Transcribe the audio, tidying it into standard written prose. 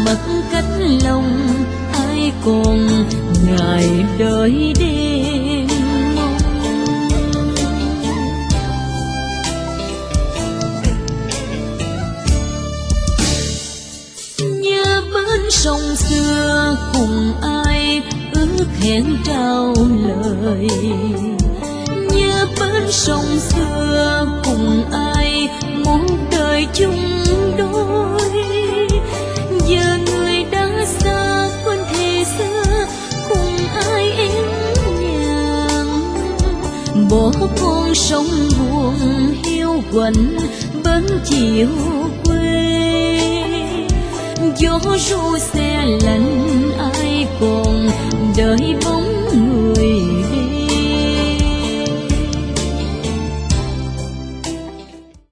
mất cách lòng, ai còn ngày đợi đêm mong. Nhớ bên sông xưa cùng ai ước hẹn trao lời, nhớ bên sông xưa cùng ai một đời chung đôi. Giờ người đã xa quên thề xưa cùng ai em nhàn, bỏ con sông buồn hiu quạnh bên chiều quê. Gió ru xe lạnh ai còn đợi bóng người đi.